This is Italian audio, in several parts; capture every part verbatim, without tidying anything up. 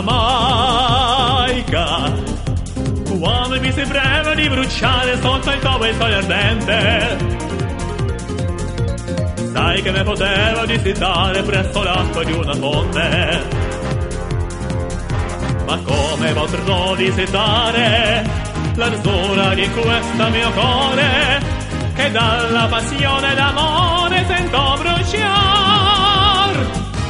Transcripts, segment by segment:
Giamaica, quando mi sembrava di bruciare sotto il tuo sole ardente, sai che ne potevo disitare presso l'acqua di una fonte. Ma come potrò disitare l'arzura di questo mio cuore, che dalla passione d'amore sento bruciar?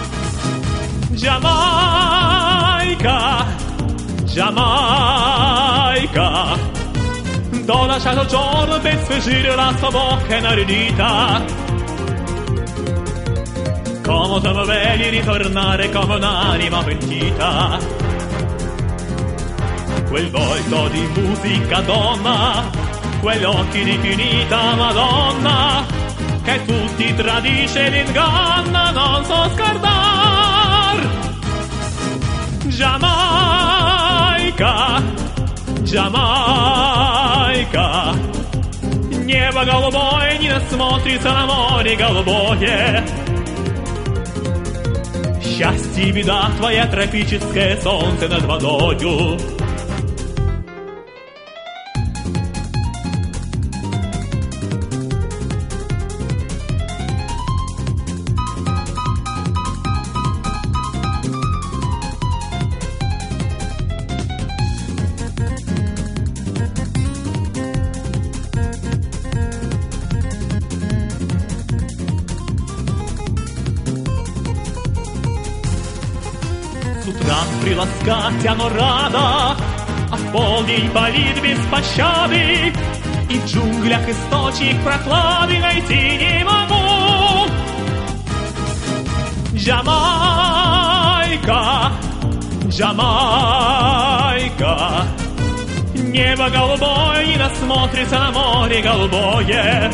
Giamaica, Giamaica, t'ho lasciato il giorno per sfuggire la sua bocca inaridita. Come te mi vedi ritornare come un'anima pentita. Quel volto di musica donna, quegli occhi di finita Madonna, che tutti tradisce ed inganna, non so scordar. Giamaica, Giamaica, небо голубое не насмотрится на море голубое. Счастье и беда твоя, тропическое солнце над водою. С утра приласкать оно рада, а в полдень палит без пощады, и в джунглях источник прохлады найти не могу. Джамайка, Джамайка, небо голубое не насмотрится на море голубое.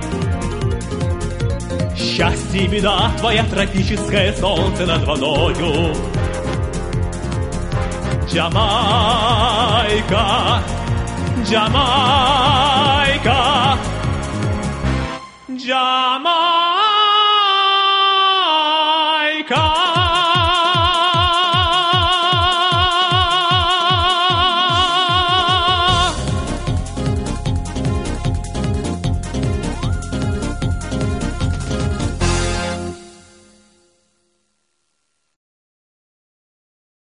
Счастье и беда твоя, тропическое солнце над водою. Giamaica, Giamaica, Giamaica.